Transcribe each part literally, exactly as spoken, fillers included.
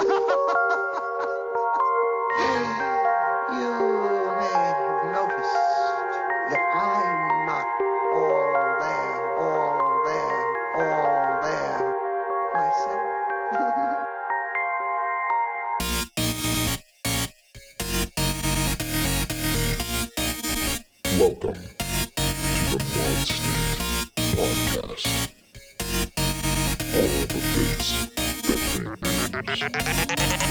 may have noticed that I'm not all there, all there, all there myself. Welcome to the Mod State Podcast. All the bits that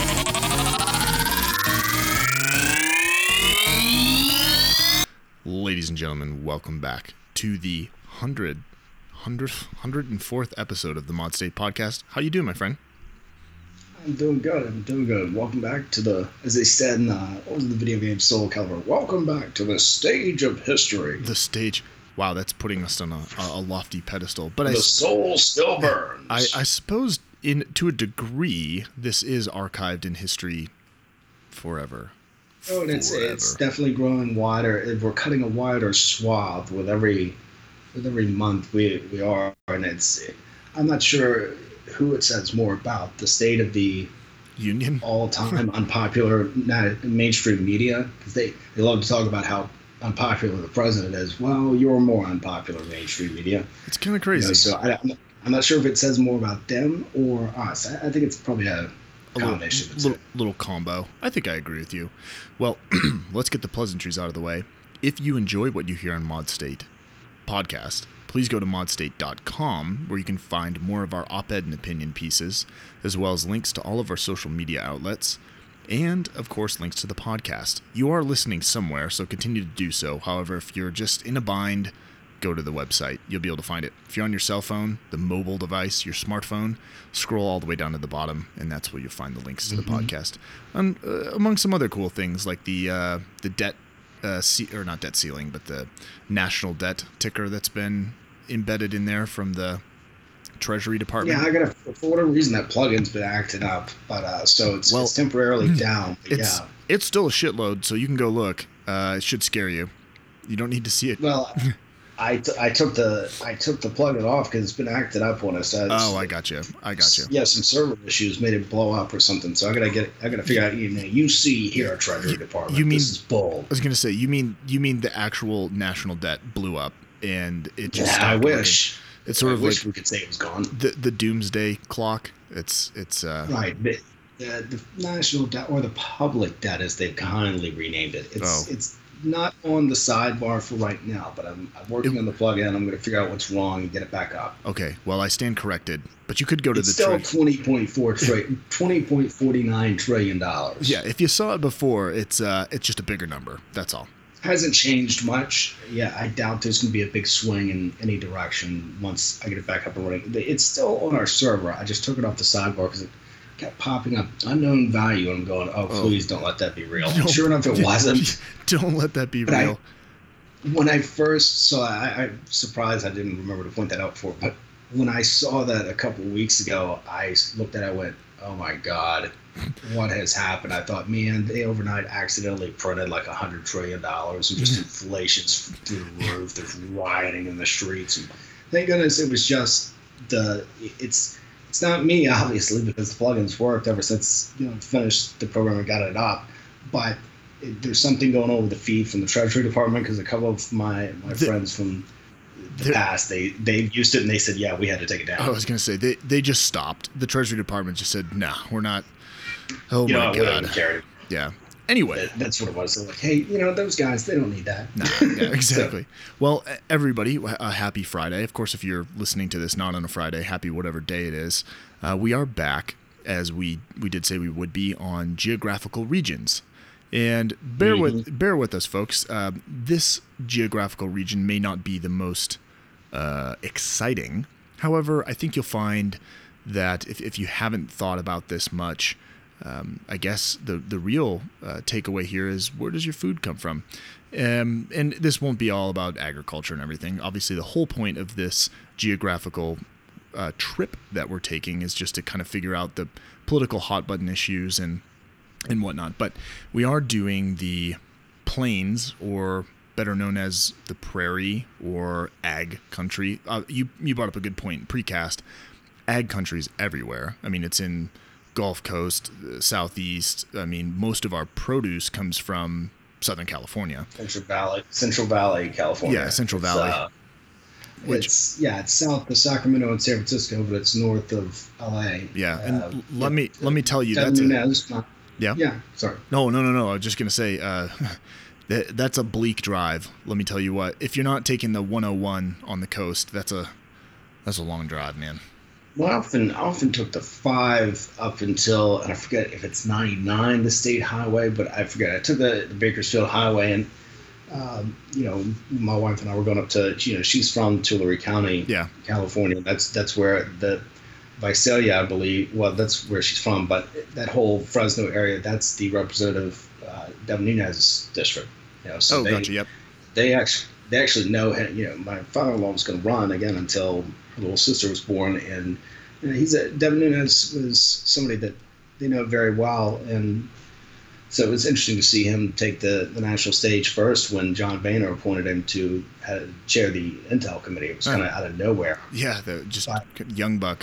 Ladies and gentlemen, welcome back to the hundred, hundred, hundred and fourth episode of the Mod State Podcast. How you doing, my friend? I'm doing good. I'm doing good. Welcome back to the, as they said in uh, what was the video game Soul Calibur? Welcome back to the stage of history. The stage. Wow, that's putting us on a, a lofty pedestal. But the I, soul still burns. I, I suppose, in to a degree, this is archived in history forever. Oh, and it's Forever. it's definitely growing wider. We're cutting a wider swath with every with every month we we are, and it's. I'm not sure who it says more about, the state of the Union. all-time unpopular na- mainstream media, because they they love to talk about how unpopular the president is. Well, you're more unpopular mainstream media. It's kind of You crazy. know, so I, I'm, I'm not sure if it says more about them or us. I, I think it's probably a A little, combination of the little, two. little combo. I think I agree with you. Well, let's get the pleasantries out of the way. If you enjoy what you hear on Mod State Podcast, please go to mod state dot com, where you can find more of our op-ed and opinion pieces, as well as links to all of our social media outlets, and, of course, links to the podcast. You are listening somewhere, so continue to do so. However, if you're just in a bind, go to the website. You'll be able to find it. If you're on your cell phone, the mobile device, your smartphone, scroll all the way down to the bottom, and that's where you'll find the links to the Mhm. podcast. And, uh, among some other cool things, like the uh, the debt, uh, ce- or not debt ceiling, but the national debt ticker that's been embedded in there from the Treasury Department. Yeah, I gotta, for whatever reason, that plugin's been acting up, but uh, so it's, Well, it's temporarily down. But It's yeah, it's still a shitload, so you can go look. Uh, it should scare you. You don't need to see it. well, I, t- I took the I took the plugin off because it's been acting up when I said. Oh, I got you. I got you. Yeah, some server issues made it blow up or something. So I gotta get I gotta figure out. You know, you see here, Treasury Department. you mean- this is bull? I was gonna say, you mean you mean the actual national debt blew up and it just Yeah, stopped I working. wish. It's sort I of wish like we could say it was gone. the the doomsday clock. It's it's uh Right, but the, the national debt or the public debt, as they've kindly renamed it, it's Oh. it's not on the sidebar for right now. But I'm, I'm working It- on the plugin. I'm going to figure out what's wrong and get it back up. okay. Well, I stand corrected, but you could go to It's the still tre- twenty point four trillion, twenty point four nine trillion dollars. yeah. If you saw it before, it's uh it's just a bigger number. That's all. Hasn't changed much. Yeah, I doubt there's going to be a big swing in any direction once I get it back up and running. It's still on our server. I just took it off the sidebar because it kept popping up unknown value, and I'm going, oh, Oh. please don't let that be real. No. Sure enough, it wasn't. Don't let that be But I- real. When I first saw it, I, I'm surprised I didn't remember to point that out before, but when I saw that a couple of weeks ago, I looked at it and went, oh my God, what has happened? I thought, man, they overnight accidentally printed like a hundred trillion dollars and just inflation's through the roof. There's rioting in the streets. And thank goodness it was just the, it's, it's not me, obviously, because the plugins worked ever since, you know, finished the program and got it up, but it, there's something going on with the feed from the Treasury Department because a couple of my, my The- friends from the the- past, they they used it and they said, yeah, we had to take it down. I was gonna say they they just stopped. The Treasury Department just said, "No, we're not." Oh you my know, we don't god. care. Yeah. Anyway. That- That's what it was. They're like, hey, you know, those guys, they don't need that. Nah, yeah, exactly. Well, e- everybody, a happy Friday. Of course, if you're listening to this not on a Friday, happy whatever day it is. Uh, we are back, as we we did say we would be, on geographical regions. And bear with bear with us, folks. Uh, this geographical region may not be the most uh, exciting. However, I think you'll find that if, if you haven't thought about this much, um, I guess the the real uh, takeaway here is, where does your food come from? Um, and this won't be all about agriculture and everything. Obviously, the whole point of this geographical uh, trip that we're taking is just to kind of figure out the political hot button issues and and whatnot. But we are doing the plains, or better known as the prairie or ag country. Uh, you you brought up a good point. Precast, ag countries everywhere. I mean, it's in Gulf Coast, uh, Southeast. I mean, most of our produce comes from Southern California. Central Valley, Central Valley, California. Yeah, Central It's, Valley. uh, Which- it's yeah, it's south of Sacramento and San Francisco, but it's north of L A. Yeah, and Uh, l- let me let me tell you, Devin that's a, Nunez, not- yeah. yeah. Sorry. No, no, no, no. I was just gonna say uh, that that's a bleak drive. Let me tell you what. If you're not taking the one oh one on the coast, that's a that's a long drive, man. Well, I often, I often took the five up until, and I forget if it's ninety-nine, the state highway, but I forget. I took the, the Bakersfield Highway, and um, you know, my wife and I were going up to, you know, she's from Tulare County, Yeah. California. That's that's where the Visalia, I believe. Well, that's where she's from, but that whole Fresno area, that's the representative uh, Devin Nunez district. You know, so Oh, they, gotcha. Yep. they actually they actually know him. You know, my father-in-law was going to run again until her little sister was born, and you know, he's a Devin Nunez was somebody that they know very well, and so it was interesting to see him take the, the national stage first when John Boehner appointed him to uh, chair the Intel committee. It was kind of out of nowhere. Yeah, the just But- young buck.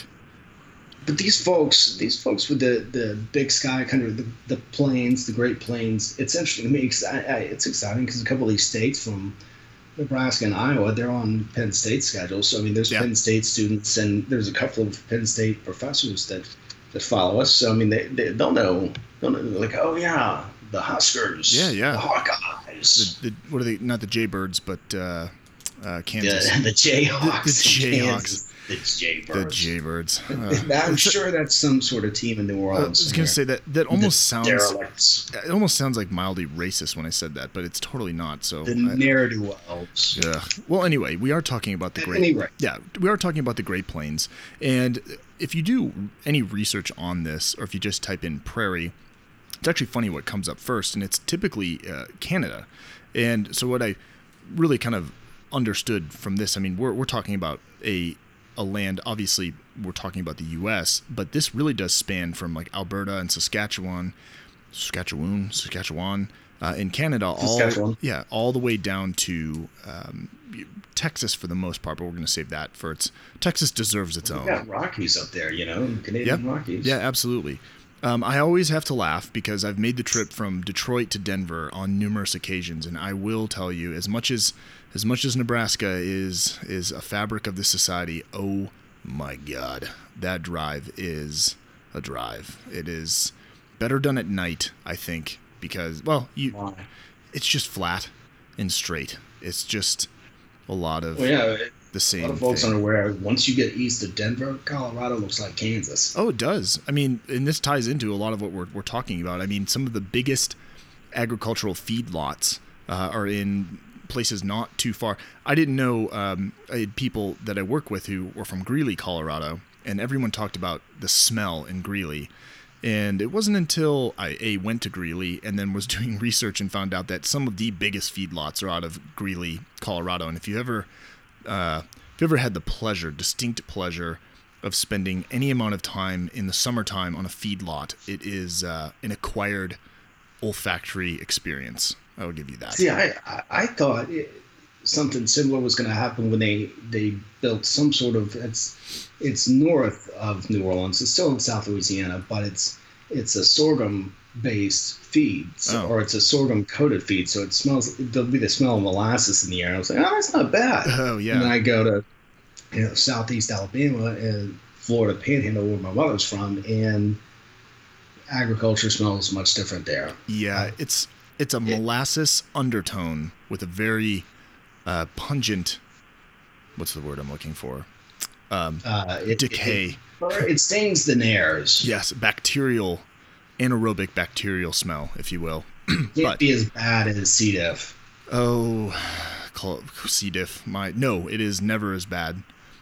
But these folks, these folks with the, the big sky, kind of the, the plains, the Great Plains, it's interesting to me. Because I, I, it's exciting because a couple of these states from Nebraska and Iowa, they're on Penn State schedules. So I mean, there's Yeah. Penn State students, and there's a couple of Penn State professors that, that follow us. So I mean, they, they they'll know, they'll know, like, oh yeah, the Huskers, Yeah, yeah. the Hawkeyes, The, the what are they? Not the Jaybirds, but uh, uh, Kansas. the, the Jayhawks, The- the in Jayhawks. Kansas, the Jaybirds. The Jaybirds. Uh, I'm it's- sure that's some sort of team in New I Orleans. was gonna say that that almost sounds Derelicts. it almost sounds like mildly racist when I said that, but it's totally not. So The I- ne'er-do-wells. yeah. Well, anyway, we are talking about the At Great. any rate. Yeah, we are talking about the Great Plains, and if you do any research on this, or if you just type in prairie, it's actually funny what comes up first, and it's typically uh, Canada. And so what I really kind of understood from this, I mean, we're we're talking about a a land. Obviously, we're talking about the U S, but this really does span from like Alberta and Saskatchewan, Saskatchewan, Saskatchewan, uh, in Canada, all Saskatchewan. yeah, all the way down to um, Texas for the most part. But we're going to save that for its. Texas deserves its We own. got Rockies up there, you know, Canadian Yep. Rockies. Yeah, absolutely. Um, I always have to laugh because I've made the trip from Detroit to Denver on numerous occasions, and I will tell you, as much as as much as Nebraska is is a fabric of this society, oh my God, that drive is a drive. It is better done at night, I think, because well, you Why? it's just flat and straight. It's just a lot of Well, yeah, it- the a same lot of folks thing. aren't aware. Once you get east of Denver, Colorado looks like Kansas. Oh, it does. I mean, and this ties into a lot of what we're, we're talking about. I mean, some of the biggest agricultural feedlots uh, are in places not too far. I didn't know um, I had people that I work with who were from Greeley, Colorado, and everyone talked about the smell in Greeley. And it wasn't until I a went to Greeley and then was doing research and found out that some of the biggest feedlots are out of Greeley, Colorado. And if you ever uh, if you ever had the pleasure, distinct pleasure, of spending any amount of time in the summertime on a feedlot, it is uh, an acquired olfactory experience. I will give you that. See, I I, I thought it, something similar was going to happen when they they built some sort of it's it's north of New Orleans. It's still in South Louisiana, but it's it's a sorghum based feed, so, Oh. or it's a sorghum coated feed. So it smells. There'll be the smell of molasses in the air. And I was like, oh, that's not bad. Oh, And then yeah. I go to you know southeast Alabama and Florida Panhandle, where my mother's from, and agriculture smells much different there. Yeah, it's it's a molasses undertone with a very uh, pungent, what's the word I'm looking for? Um, Uh, it, decay. It, it stains the nares. Yes, bacterial, anaerobic bacterial smell, if you will. Can't but- be as bad as C. diff. Oh, call it C. diff. My no, it is never as bad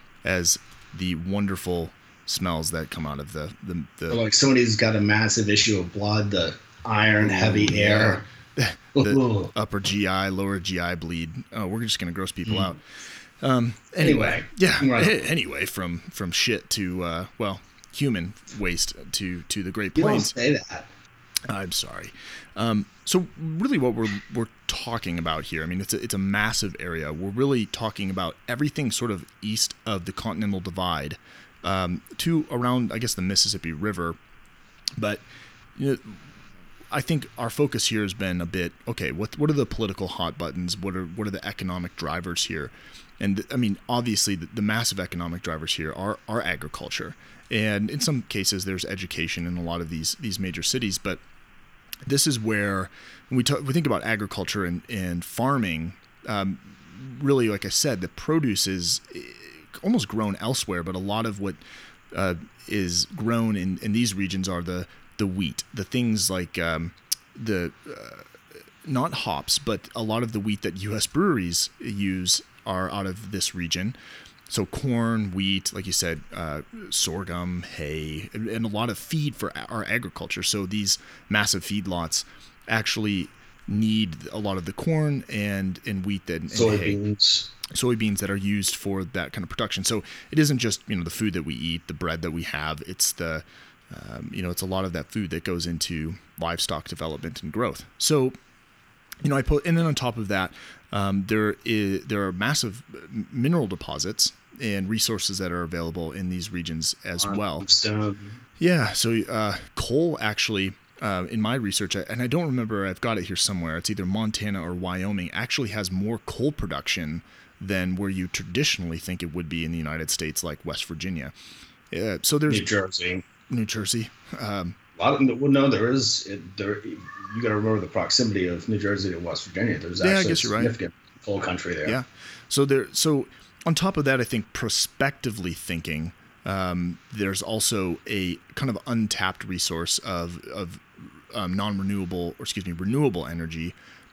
as the wonderful smells that come out of the the, the Or like somebody's got a massive issue of blood, the iron, heavy yeah. air. the Ooh. upper G I, lower G I bleed. Oh, we're just gonna gross people Mm. out. Um. Anyway, Anyway, yeah. right. Anyway, from from shit to uh, well, human waste to to the Great You don't Plains. say that. I'm sorry. Um, so really, what we're we're talking about here, I mean, it's a, it's a massive area. We're really talking about everything sort of east of the Continental Divide, um, to around, I guess, the Mississippi River, But you know, I think our focus here has been a bit okay. What what are the political hot buttons? What are what are the economic drivers here? And I mean, obviously, the, the massive economic drivers here are are agriculture, and in some cases, there's education in a lot of these these major cities. But this is where when we talk, we think about agriculture and and farming. Um, really, like I said, the produce is almost grown elsewhere, but a lot of what uh, is grown in, in these regions are the the wheat, the things like um, the uh, not hops, but a lot of the wheat that U S breweries use are out of this region. So corn, wheat, like you said, uh, sorghum, hay, and, and a lot of feed for our agriculture. So these massive feedlots actually need a lot of the corn and, and wheat that, and soybeans. hay, soybeans that are used for that kind of production. So it isn't just, you know, the food that we eat, the bread that we have. It's the, um, you know, it's a lot of that food that goes into livestock development and growth. So, you know, I put, and then on top of that, um, there is there are massive mineral deposits and resources that are available in these regions as well. Stone. Yeah. So uh, coal actually. Uh, in my research, and I don't remember, I've got it here somewhere, it's either Montana or Wyoming, actually has more coal production than where you traditionally think it would be in the United States, like West Virginia. Uh, so there's New Jersey. New Jersey. Um, A lot of well, no, there is. It, there, you got to remember the proximity of New Jersey to West Virginia. There's Yeah, I actually guess you're right. significant coal country there. yeah. So there. So on top of that, I think prospectively thinking, um, there's also a kind of untapped resource of of um, non-renewable, or excuse me, renewable energy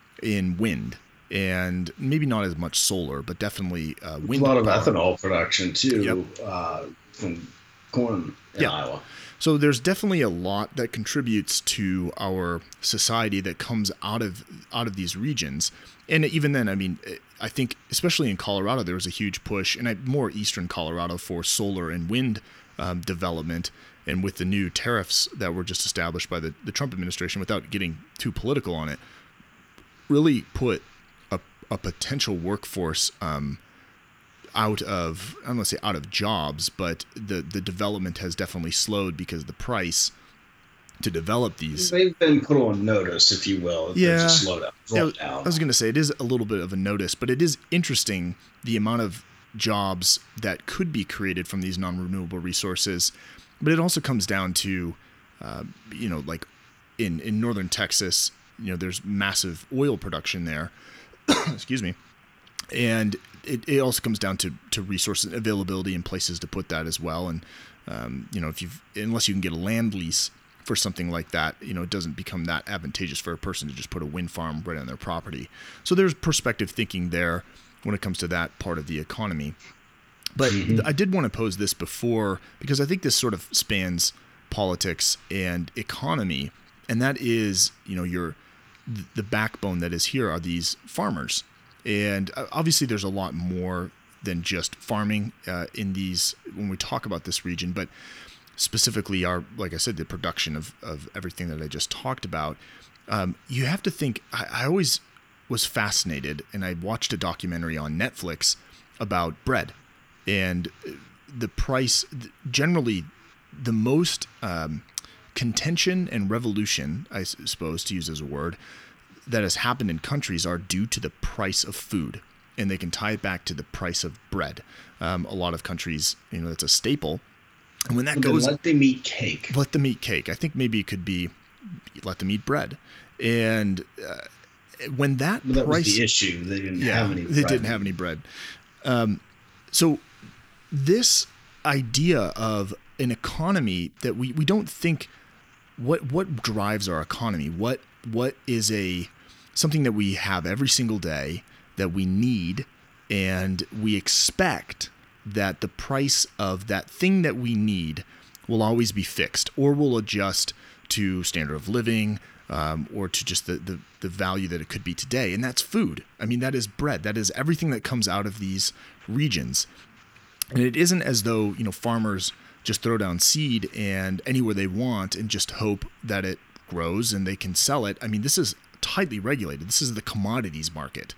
in wind, and maybe not as much solar, but definitely uh, There's wind. a lot of power. ethanol production too, Yep. uh, from corn in Yeah. Iowa. So there's definitely a lot that contributes to our society that comes out of out of these regions. And even then, I mean, I think especially in Colorado, there was a huge push, and I, more eastern Colorado, for solar and wind um, development. And with the new tariffs that were just established by the, the Trump administration, without getting too political on it, really put a, a potential workforce um, out of, I don't want to say out of jobs, but the, the development has definitely slowed because the price to develop these. They've been put on notice, if you will. Yeah. There's a slowdown. Yeah, down. I was going to say it is a little bit of a notice, but it is interesting the amount of jobs that could be created from these non-renewable resources. But it also comes down to, uh, you know, like in, in northern Texas, you know, there's massive oil production there. Excuse me. And it, it also comes down to, to resource availability and places to put that as well. And, um, you know, if you've, unless you can get a land lease for something like that, you know, it doesn't become that advantageous for a person to just put a wind farm right on their property. So there's perspective thinking there when it comes to that part of the economy. But Mm-hmm. I did want to pose this before because I think this sort of spans politics and economy, and that is, you know, your the backbone that is here are these farmers. And obviously there's a lot more than just farming uh, in these when we talk about this region, but specifically our, like I said, the production of, of everything that I just talked about. Um, you have to think, I, I always was fascinated, and I watched a documentary on Netflix about bread and the price. Generally, the most um, contention and revolution, I suppose to use as a word, that has happened in countries are due to the price of food, and they can tie it back to the price of bread. Um, a lot of countries, you know, that's a staple. And when that Then goes, let them eat cake. let them eat cake. I think maybe it could be let them eat bread. And uh, when that, But that price, was the issue. They didn't yeah, have any. they bread. didn't have any bread. Um, so this idea of an economy that we, we don't think what what drives our economy, what what is a something that we have every single day that we need, and we expect that the price of that thing that we need will always be fixed or will adjust to standard of living um, or to just the, the, the value that it could be today. And that's food. I mean, that is bread. That is everything that comes out of these regions. And it isn't as though, you know, farmers just throw down seed and anywhere they want and just hope that it grows and they can sell it. I mean, this is tightly regulated. This is the commodities market.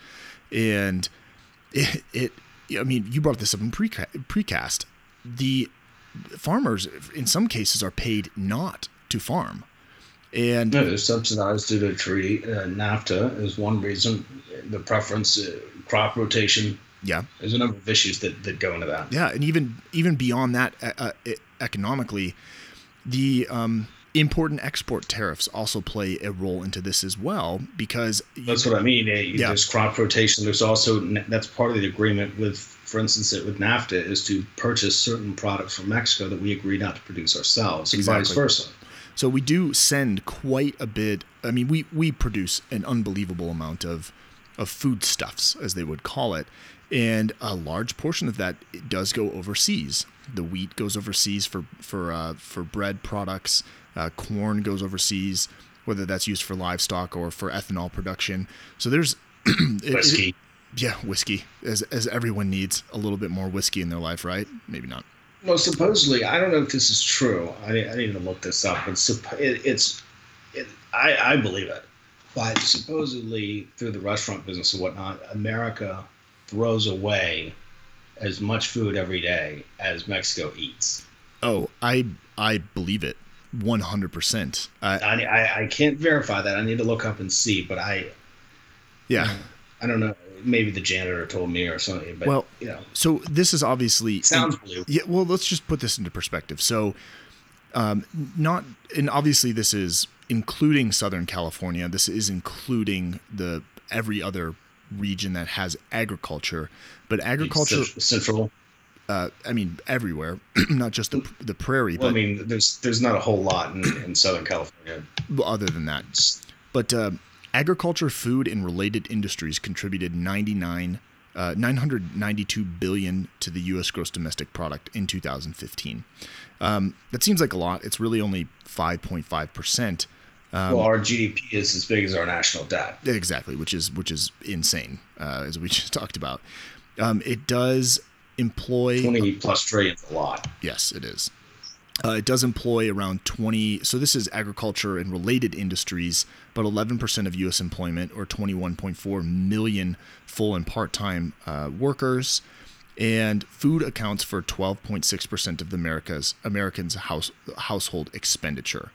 And it, it I mean, you brought this up in preca- precast. The farmers, in some cases, are paid not to farm. And no, they're subsidized due to treaty. Uh, NAFTA is one reason. The preference, uh, crop rotation. yeah, There's a number of issues that, that go into that. yeah, and even even beyond that, uh, uh, economically, the um, import and export tariffs also play a role into this as well, because That's what I mean. Uh, Yeah. There's crop rotation. There's also, that's part of the agreement with, for instance, with NAFTA, is to purchase certain products from Mexico that we agree not to produce ourselves, and vice Exactly. versa. So we do send quite a bit. I mean, we, we produce an unbelievable amount of of foodstuffs, as they would call it, and a large portion of that does go overseas. The wheat goes overseas for for uh, for bread products. Uh, corn goes overseas, whether that's used for livestock or for ethanol production. So there's it- Whiskey. it- yeah, whiskey, as as everyone needs a little bit more whiskey in their life, right? Maybe not. Well, supposedly, I don't know if this is true. I, I need to look this up, but supp- it, it's, it, I, I believe it. But supposedly, through the restaurant business and whatnot, America throws away as much food every day as Mexico eats. Oh, I I believe it, one hundred percent. Uh, I, I, I can't verify that. I need to look up and see, but I yeah. I don't know. Maybe the janitor told me or something. But, Well, you know, So this is obviously sounds believable. Yeah, well, let's just put this into perspective. So, um, not and obviously this is including Southern California. This is including the every other region that has agriculture, but agriculture. Cent- Central. Uh, I mean, everywhere, not just the the prairie, Well, I but mean, there's there's not a whole lot in, in Southern California. other than that. But uh, agriculture, food, and related industries contributed ninety-nine, uh, nine hundred ninety-two billion to the U S gross domestic product in two thousand fifteen. Um, that seems like a lot. It's really only five point five percent. well, our G D P is as big as our national debt. Exactly, which is which is insane, uh, as we just talked about. Um, it does employ twenty plus trillion is a lot. Yes, it is. Uh, it does employ around twenty. So this is agriculture and related industries, but eleven percent of U S employment, or twenty-one point four million full and part-time uh, workers. And food accounts for twelve point six percent of the America's Americans' house household expenditure.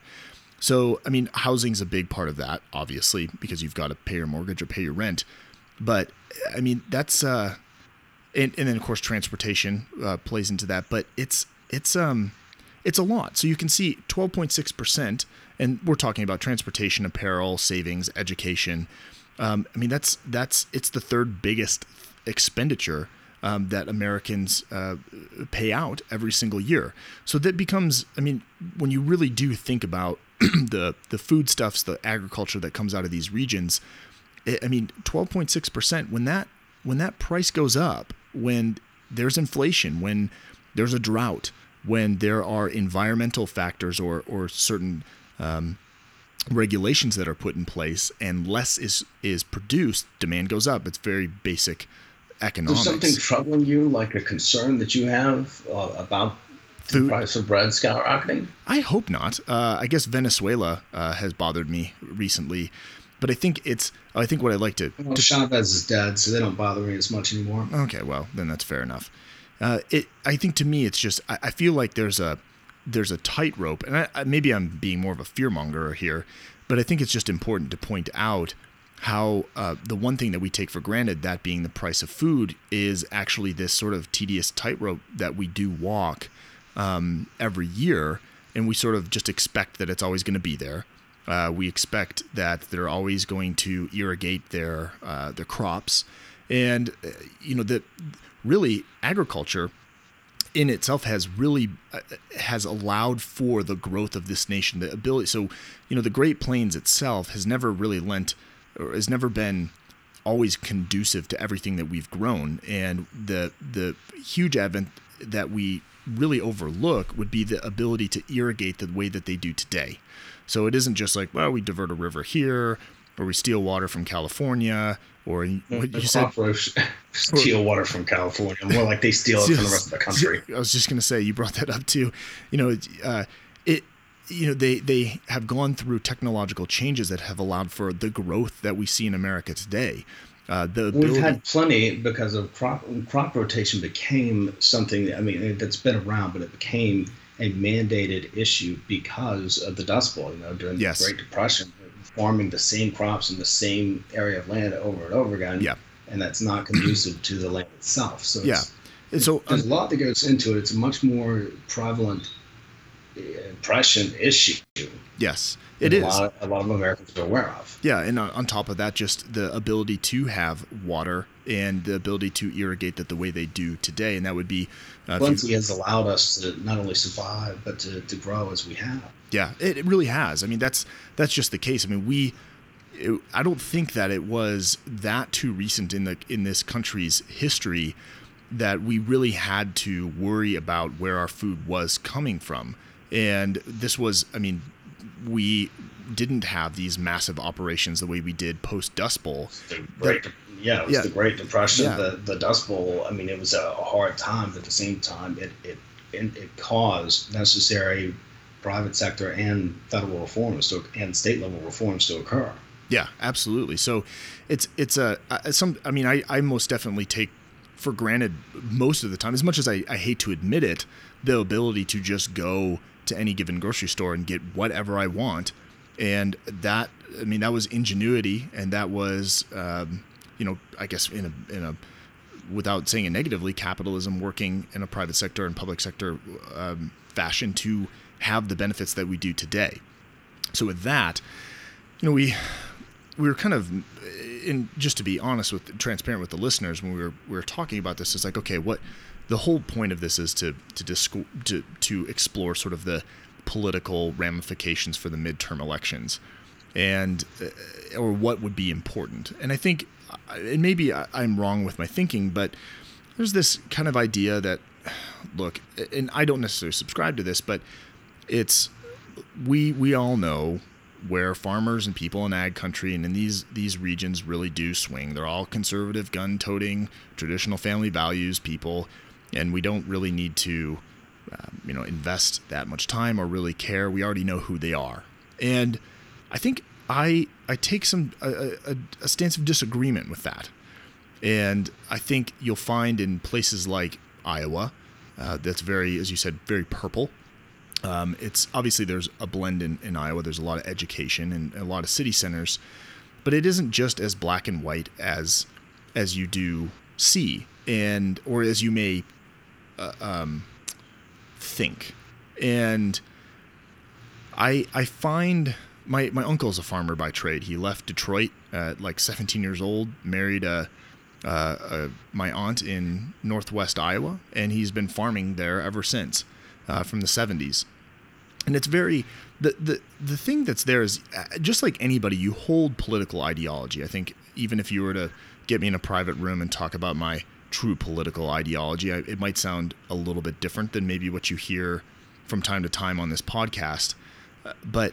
So, I mean, housing's a big part of that, obviously, because you've got to pay your mortgage or pay your rent. But I mean, that's uh, and, and then of course transportation uh, plays into that. But it's it's um. It's a lot. So you can see twelve point six percent, and we're talking about transportation, apparel, savings, education. Um, I mean, that's that's it's the third biggest expenditure um, that Americans uh, pay out every single year. So that becomes, I mean, when you really do think about the the foodstuffs, the agriculture that comes out of these regions, it, I mean, twelve point six percent. When that when that price goes up, when there's inflation, when there's a drought, when there are environmental factors or or certain um, regulations that are put in place and less is is produced, demand goes up. It's very basic economics. There's something troubling you, like a concern that you have uh, about the Food? price of bread skyrocketing? I hope not. Uh, I guess Venezuela uh, has bothered me recently, but I think it's. I think what I like to. Well, Chavez is dead, so they don't bother me as much anymore. Okay, well then that's fair enough. Uh, it. I think to me it's just. I, I feel like there's a there's a tightrope, and I, I, maybe I'm being more of a fearmonger here, but I think it's just important to point out how uh, the one thing that we take for granted, that being the price of food, is actually this sort of tedious tightrope that we do walk um, every year, and we sort of just expect that it's always going to be there. Uh, we expect that they're always going to irrigate their uh, their crops, and uh, you know that really agriculture in itself has really uh, has allowed for the growth of this nation, the ability. So you know the Great Plains itself has never really lent or has never been always conducive to everything that we've grown, and the the huge advent that we really overlook would be the ability to irrigate the way that they do today. So it isn't just like, well, we divert a river here, or we steal water from California, or what you said, steal water from California. More like they steal it from the rest of the country. I was just going to say, you brought that up too. You know, uh, it. You know, they they have gone through technological changes that have allowed for the growth that we see in America today. Uh, the ability, We've had plenty because of crop crop rotation became something. I mean, that's been around, but it became a mandated issue because of the Dust Bowl. You know, during Yes. the Great Depression, farming the same crops in the same area of land over and over again, Yeah. and that's not conducive to the land itself. So Yeah. it's, And so there's um, a lot that goes into it. It's a much more prevalent uh, impression issue. yes, it that is. A lot, of, a lot of Americans are aware of. Yeah, and on on top of that, just the ability to have water and the ability to irrigate that the way they do today, and that would be uh, if you- Plenty has allowed us to not only survive but to, to grow as we have. yeah, it, it really has. I mean, that's that's just the case. I mean, we. It, I don't think that it was that too recent in the in this country's history that we really had to worry about where our food was coming from. And this was, I mean, we didn't have these massive operations the way we did post Dust Bowl. The Great, yeah, it was Yeah. the Great Depression, Yeah. the the Dust Bowl. I mean, it was a hard time, but at the same time, it it it, it caused necessary private sector and federal reforms to, and state level reforms to occur. Yeah, absolutely. So it's it's a uh, some. I mean, I, I most definitely take for granted most of the time, as much as I, I hate to admit it, the ability to just go to any given grocery store and get whatever I want. And that, I mean, that was ingenuity, and that was, um, you know, I guess in a in a without saying it negatively, capitalism working in a private sector and public sector um, fashion to have the benefits that we do today. So with that, you know, we we were kind of, in just to be honest with, transparent with the listeners, when we were we were talking about this, it's like, okay, what the whole point of this is to to disco- to to explore sort of the political ramifications for the midterm elections, and uh, or what would be important. And I think, and maybe I, I'm wrong with my thinking, but there's this kind of idea that, look, and I don't necessarily subscribe to this, but it's we we all know where farmers and people in ag country and in these these regions really do swing. They're all conservative, gun-toting, traditional family values people, and we don't really need to, um, you know, invest that much time or really care. We already know who they are, and I think I I take some a, a, a stance of disagreement with that, and I think you'll find in places like Iowa, uh, that's very, as you said, very purple. Um, it's obviously there's a blend in, in Iowa. There's a lot of education and a lot of city centers, but it isn't just as black and white as as you do see, and or as you may uh, um, think. And I I find my my uncle's a farmer by trade. He left Detroit at like seventeen years old, married a. Uh, uh, my aunt in northwest Iowa, and he's been farming there ever since. Uh, from the seventies. And it's very, the, the the thing that's there is, uh, just like anybody, you hold political ideology. I think even if you were to get me in a private room and talk about my true political ideology, I, it might sound a little bit different than maybe what you hear from time to time on this podcast. Uh, but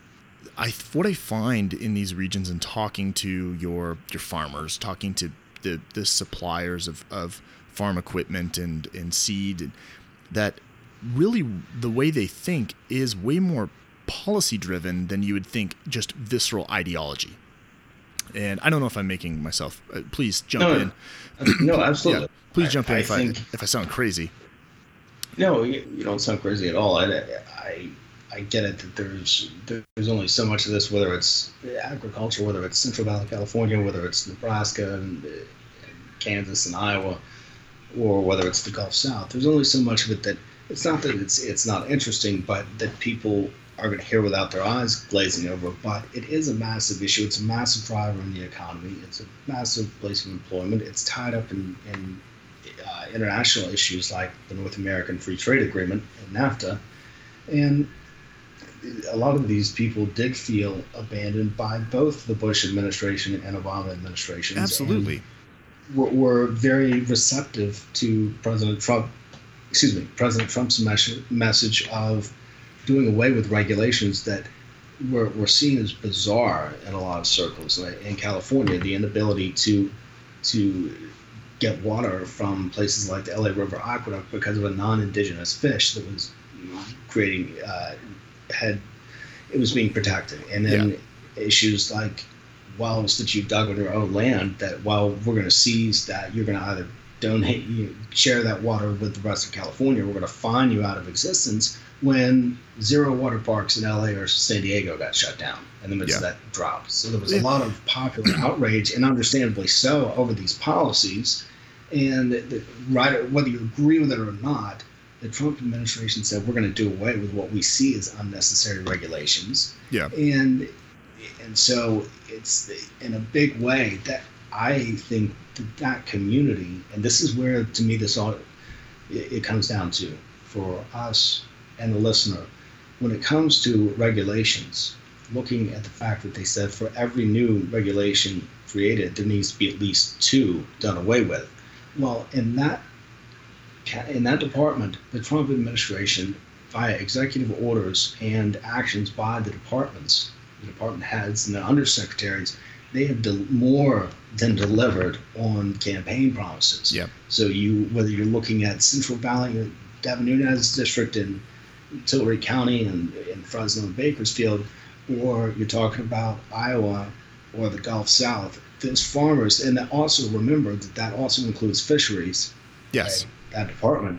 I what I find in these regions and talking to your your farmers, talking to the, the suppliers of, of farm equipment and, and seed, and that really the way they think is way more policy driven than you would think just visceral ideology. And I don't know if I'm making myself, uh, please jump No, in. no, absolutely. Yeah, please I- jump in I if think- I if I sound crazy. No, you, you don't sound crazy at all. I, I, I get it that there's there's only so much of this, whether it's agriculture, whether it's Central Valley, California, whether it's Nebraska and, and Kansas and Iowa, or whether it's the Gulf South. There's only so much of it that it's not that it's it's not interesting, but that people are going to hear without their eyes glazing over. But it is a massive issue. It's a massive driver in the economy. It's a massive place of employment. It's tied up in, in uh, international issues like the North American Free Trade Agreement and NAFTA. And a lot of these people did feel abandoned by both the Bush administration and Obama administrations. Absolutely. And were, were very receptive to President Trump, excuse me, President Trump's mes- message of doing away with regulations that were, were seen as bizarre in a lot of circles. Like in California, the inability to to get water from places like the L A River Aqueduct because of a non-indigenous fish that was creating uh, had it was being protected, and then yeah. issues like wells that you dug on your own land that while we're going to seize that, you're going to either donate, you share that water with the rest of California. We're going to fine you out of existence. When zero water parks in L A or San Diego got shut down in the midst Yeah. of that drought. So there was a lot of popular outrage, and understandably so, over these policies. And the, right, whether you agree with it or not, the Trump administration said we're going to do away with what we see as unnecessary regulations. Yeah. And and so it's in a big way that I think that, that community, and this is where to me this all it, it comes down to for us and the listener, when it comes to regulations, looking at the fact that they said for every new regulation created, there needs to be at least two done away with. Well, in that in that department, the Trump administration, via executive orders and actions by the departments, the department heads and the undersecretaries, they have del- more than delivered on campaign promises. Yeah. So you, whether you're looking at Central Valley, Devin Nunes District in Tillery County and in Fresno and Bakersfield, or you're talking about Iowa or the Gulf South, those farmers, and also remember that that also includes fisheries. Yes. Right? That department,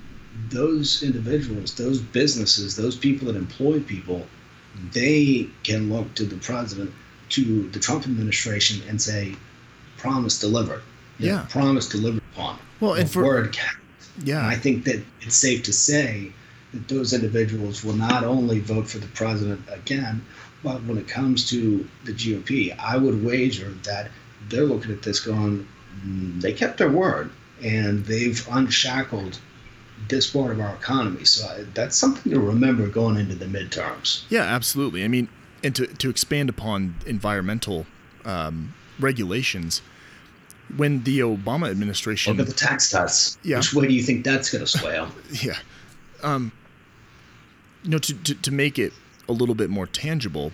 those individuals, those businesses, those people that employ people, they can look to the president, to the Trump administration, and say, "Promise delivered." You know, Yeah. promise delivered upon. Well, and The for word count. yeah, And I think that it's safe to say that those individuals will not only vote for the president again, but when it comes to the G O P, I would wager that they're looking at this going, mm, they kept their word, and they've unshackled this part of our economy. So I- that's something to remember going into the midterms. yeah, absolutely. I mean, and to to expand upon environmental um, regulations, when the Obama administration, Look at the tax cuts. Yeah. Which way do you think that's going to sway them? yeah, um, you know, to, to to make it a little bit more tangible,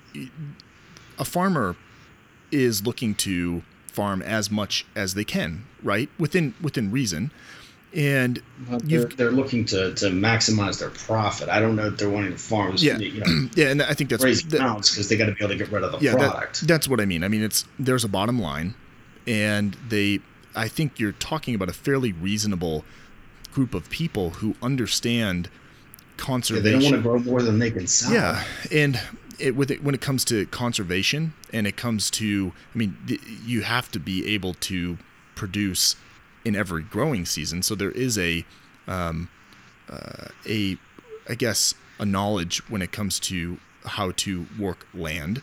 a farmer is looking to farm as much as they can, right? Within within reason. And Well, they're, you've they're looking to, to maximize their profit. I don't know if they're wanting to farm, Yeah. you know, yeah, and I think that's raise that- pounds because they got to be able to get rid of the yeah, that- product. that's what I mean. I mean, it's there's a bottom line, and they I think you're talking about a fairly reasonable group of people who understand Yeah, conservation. they don't want to grow more than they can sell. Yeah, and it, with it, when it comes to conservation, and it comes to, I mean, th- you have to be able to produce in every growing season. So there is a, um, uh, a, I guess, a knowledge when it comes to how to work land.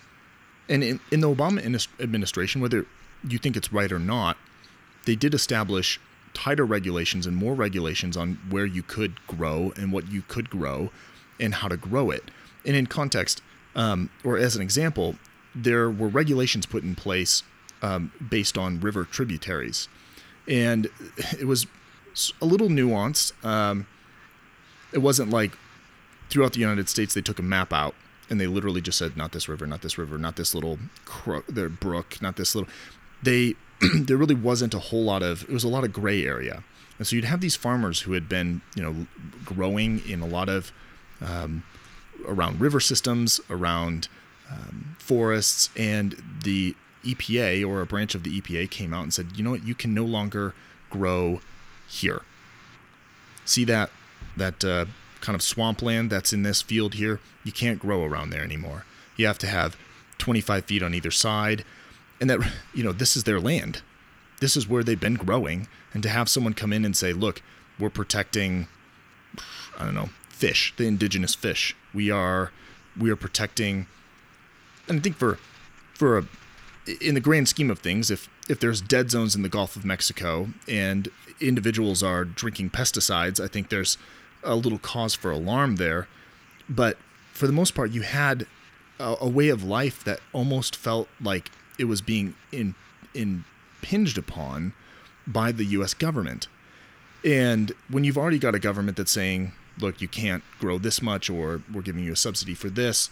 And in, in the Obama inis- administration, whether you think it's right or not, they did establish tighter regulations and more regulations on where you could grow and what you could grow and how to grow it. And in context, um, or as an example, there were regulations put in place um, based on river tributaries. And it was a little nuanced. Um, it wasn't like throughout the United States, they took a map out and they literally just said, not this river, not this river, not this little cro- the brook, not this little. They there really wasn't a whole lot of, it was a lot of gray area. And so you'd have these farmers who had been, you know, growing in a lot of, um, around river systems, around um, forests, and the E P A or a branch of the E P A came out and said, you know what, you can no longer grow here. See that, that uh, kind of swampland that's in this field here? You can't grow around there anymore. You have to have twenty-five feet on either side. And that, you know, this is their land. This is where they've been growing. And to have someone come in and say, look, we're protecting, I don't know, fish, the indigenous fish. We are, we are protecting, and I think for, for a, in the grand scheme of things, if, if there's dead zones in the Gulf of Mexico and individuals are drinking pesticides, I think there's a little cause for alarm there. But for the most part, you had a, a way of life that almost felt like it was being in, impinged upon by the U S government. And when you've already got a government that's saying, look, you can't grow this much, or we're giving you a subsidy for this,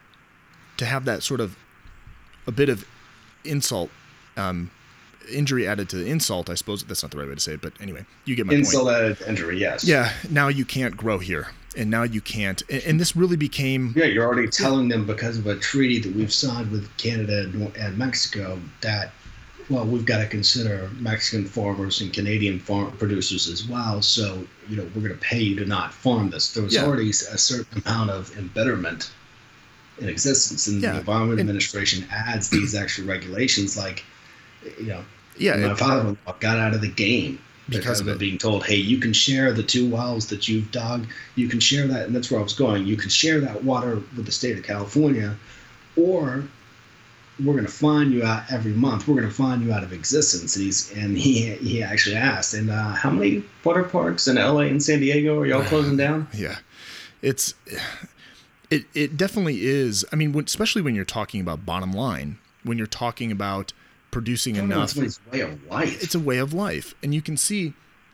to have that sort of a bit of insult, um, injury added to the insult, I suppose that's not the right way to say it, but anyway, you get my Insult point. added to injury, yes. Yeah, now you can't grow here, and now you can't, and, and this really became, Yeah, you're already telling them because of a treaty that we've signed with Canada and and Mexico that well, we've got to consider Mexican farmers and Canadian farm producers as well. So, you know, we're going to pay you to not farm this. There was Yeah. already a certain amount of embitterment in existence, and Yeah. the Environment And- Administration adds these extra regulations, like, you know, Yeah, my it- father-in-law got out of the game Because of it. being told, hey, you can share the two wells that you've dug, you can share that, and that's where I was going. You can share that water with the state of California, or we're going to fine you out every month. We're going to fine you out of existence. And he's and he he actually asked, and uh, how many water parks in L A and San Diego are y'all closing down? Yeah, it's it it definitely is. I mean, when, especially when you're talking about bottom line, when you're talking about producing I don't know, enough, it's his way of life. it's a way of life, and you can see,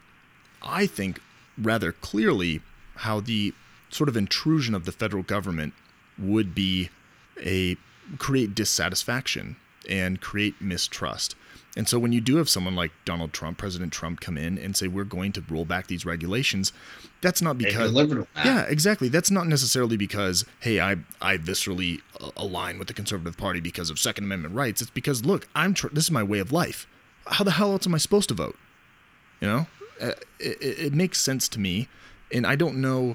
I think, rather clearly how the sort of intrusion of the federal government would be a create dissatisfaction and create mistrust. And so when you do have someone like Donald Trump, President Trump, come in and say, we're going to roll back these regulations, that's not They because delivered on that. yeah, exactly. That's not necessarily because, hey, I I viscerally uh, align with the Conservative Party because of Second Amendment rights. It's because, look, I'm tr- this is my way of life. How the hell else am I supposed to vote? You know, uh, it, it makes sense to me, and I don't know.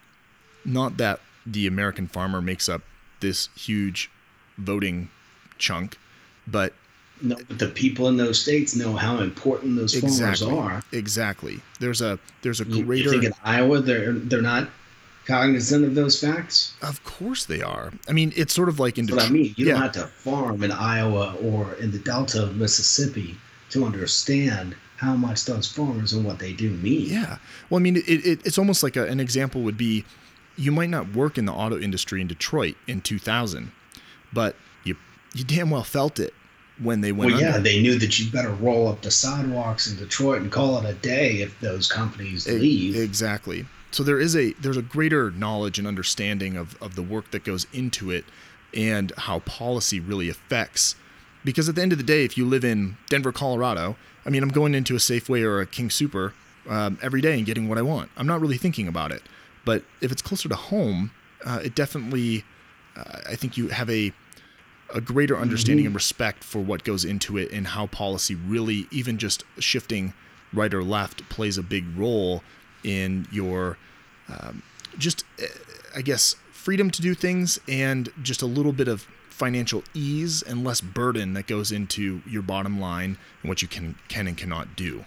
Not that the American farmer makes up this huge voting chunk, but No, but the people in those states know how important those farmers exactly, are. exactly. There's a there's a You, you greater. think in Iowa they're they're not cognizant of those facts? Of course they are. I mean, it's sort of like in That's what I Detroit- mean. You yeah. don't have to farm in Iowa or in the Delta of Mississippi to understand how much those farmers and what they do mean. Yeah. Well, I mean, it, it, it's almost like a, an example would be you might not work in the auto industry in Detroit in two thousand, but you you damn well felt it when they went Well, yeah, under. they knew that you better roll up the sidewalks in Detroit and call it a day if those companies E- leave. Exactly. So there is a there's a greater knowledge and understanding of, of the work that goes into it and how policy really affects. Because at the end of the day, if you live in Denver, Colorado, I mean, I'm going into a Safeway or a King Super um, every day and getting what I want. I'm not really thinking about it. But if it's closer to home, uh, it definitely, uh, I think you have a a greater understanding and respect for what goes into it and how policy really, even just shifting right or left, plays a big role in your um, just, uh, I guess, freedom to do things and just a little bit of financial ease and less burden that goes into your bottom line and what you can can and cannot do.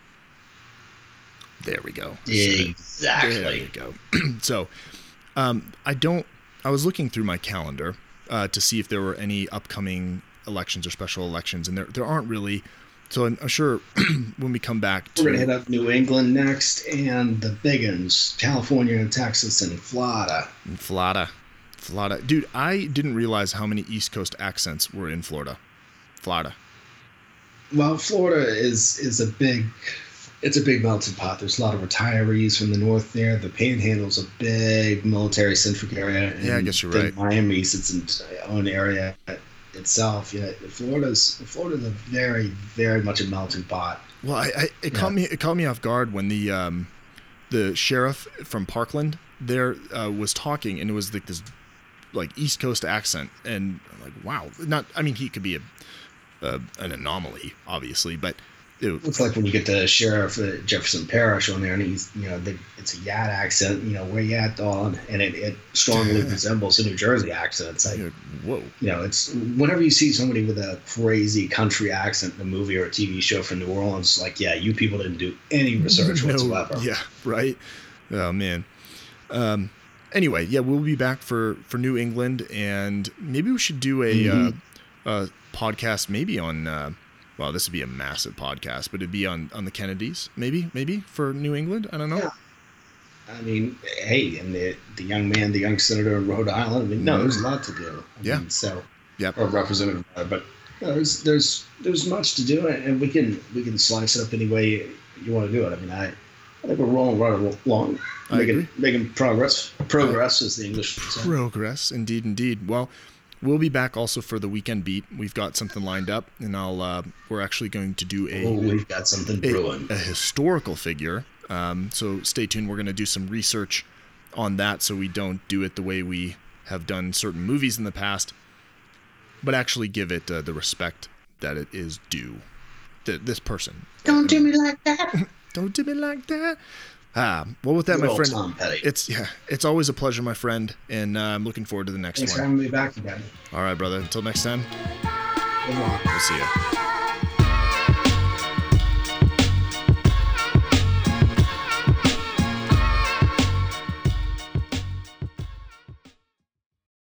There we go. Exactly. There you go. So, um, I don't. I was looking through my calendar uh, to see if there were any upcoming elections or special elections, and there there aren't really. So I'm, I'm sure when we come back to We're going to hit up New England next and the big ones, California and Texas and Florida. Florida, Florida, dude, I didn't realize how many East Coast accents were in Florida. Florida. Well, Florida is is a big, it's a big melting pot. There's a lot of retirees from the north there. The Panhandle's a big military-centric area. And Yeah, I guess you're then right. Miami's its own area itself. Yeah, Florida's Florida's a very, very much a melting pot. Well, I, I it caught me it caught me off guard when the um, the sheriff from Parkland there uh, was talking, and it was like this like East Coast accent, and I'm like, wow, not. I mean, he could be a, a an anomaly, obviously, but it, It's like when you get the sheriff at Jefferson Parish on there, and he's, you know, they, it's a Yat accent, you know, where you at, dog? And it, it strongly resembles a New Jersey accent. It's like, you're like, whoa, you know, it's whenever you see somebody with a crazy country accent in a movie or a T V show from New Orleans, it's like, yeah, you people didn't do any research No, whatsoever. yeah, right. Oh man. Um. Anyway, yeah, we'll be back for for New England, and maybe we should do a Mhm. uh, a podcast, maybe on. Uh, well, this would be a massive podcast, but it'd be on on the Kennedys, maybe, maybe for New England. I don't know. Yeah. I mean, hey, and the the young man, the young senator in Rhode Island. I mean, no, there's a lot to do. I Yeah. Mean, so, Yep. or representative, uh, but you know, there's there's there's much to do, and we can we can slice it up any way you want to do it. I mean, I I think we're rolling right along, I making agree. making progress. Progress, as the English would say. Progress, indeed, indeed. Well, we'll be back also for the weekend beat. We've got something lined up, and I'll. Uh, we're actually going to do a Oh, we've got something a, brewing. a historical figure. Um, so stay tuned. We're going to do some research on that, so we don't do it the way we have done certain movies in the past, but actually give it uh, the respect that it is due. Th- this person. Don't do me like that. Don't do me like that. Ah, well, with that, Good my old friend, Tom Petty. it's yeah, it's always a pleasure, my friend, and uh, I'm looking forward to the next Thanks for one. having me back again. All right, brother. Until next time, Good luck. we'll see you.